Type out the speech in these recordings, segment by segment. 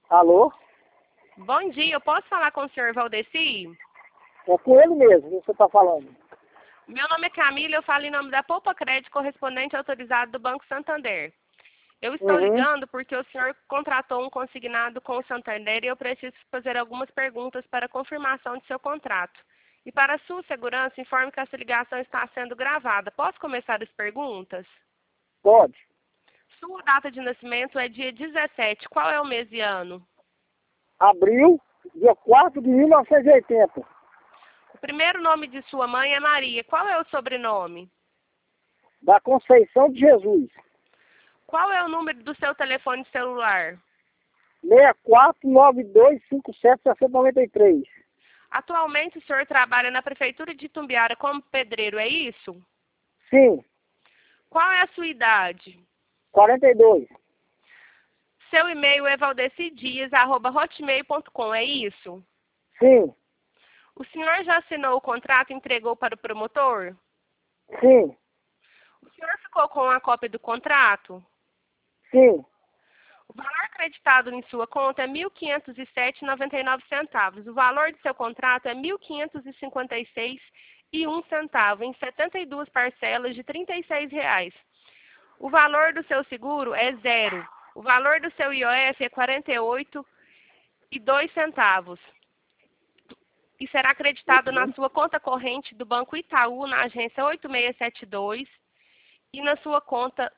Alô? Bom dia, eu posso falar com o senhor Valdeci? É com ele mesmo que você está falando. Meu nome é Camila, eu falo em nome da Poupa Crédito, correspondente autorizado do Banco Santander. Eu estou ligando porque o senhor contratou um consignado com o Santander e eu preciso fazer algumas perguntas para confirmação de seu contrato. E para sua segurança, informe que essa ligação está sendo gravada. Posso começar as perguntas? Pode. Sua data de nascimento é dia 17. Qual é o mês e ano? Abril, dia 4 de 1980. O primeiro nome de sua mãe é Maria. Qual é o sobrenome? Da Conceição de Jesus. Qual é o número do seu telefone celular? 6492576093. Atualmente o senhor trabalha na Prefeitura de Itumbiara como pedreiro, é isso? Sim, Qual é a sua idade? 42. Seu e-mail é valdecidias@hotmail.com, é isso? Sim, O senhor já assinou o contrato e entregou para o promotor? sim, O senhor ficou com a cópia do contrato? sim. O valor acreditado em sua conta é R$ 1.507,99. O valor de seu contrato é R$ 1.556,01 em 72 parcelas de R$ 36. O valor do seu seguro é zero. O valor do seu IOF é R$ 48,02. E será acreditado na sua conta corrente do Banco Itaú, na agência 8672, e na sua conta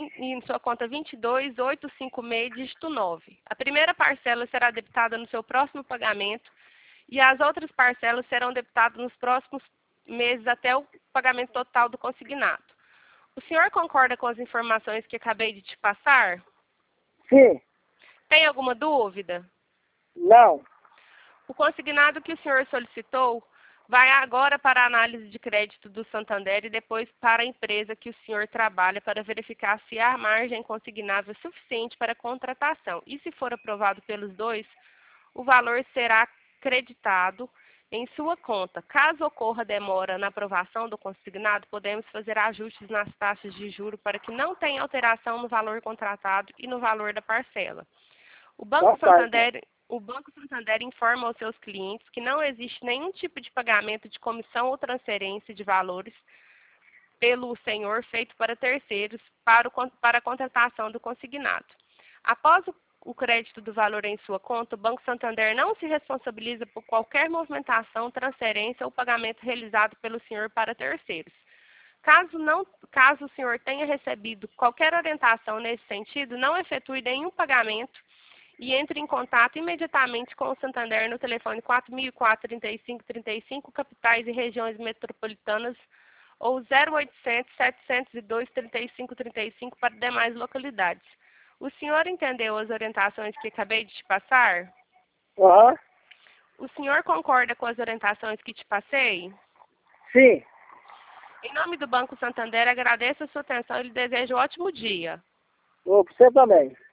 22856, dígito 9. A primeira parcela será debitada no seu próximo pagamento e as outras parcelas serão debitadas nos próximos meses até o pagamento total do consignado. O senhor concorda com as informações que acabei de te passar? Sim. Tem alguma dúvida? Não. O consignado que o senhor solicitou vai agora para a análise de crédito do Santander e depois para a empresa que o senhor trabalha para verificar se há margem consignável suficiente para a contratação. E se for aprovado pelos dois, o valor será creditado em sua conta. Caso ocorra demora na aprovação do consignado, podemos fazer ajustes nas taxas de juros para que não tenha alteração no valor contratado e no valor da parcela. O Banco Santander informa aos seus clientes que não existe nenhum tipo de pagamento de comissão ou transferência de valores pelo senhor feito para terceiros para a contratação do consignado. Após o crédito do valor em sua conta, o Banco Santander não se responsabiliza por qualquer movimentação, transferência ou pagamento realizado pelo senhor para terceiros. Caso o senhor tenha recebido qualquer orientação nesse sentido, não efetue nenhum pagamento e entre em contato imediatamente com o Santander no telefone 4004-3535, capitais e regiões metropolitanas, ou 0800-702-3535 para demais localidades. O senhor entendeu as orientações que acabei de te passar? Aham. O senhor concorda com as orientações que te passei? Sim. Em nome do Banco Santander, agradeço a sua atenção e lhe desejo um ótimo dia. Ô, pra você também.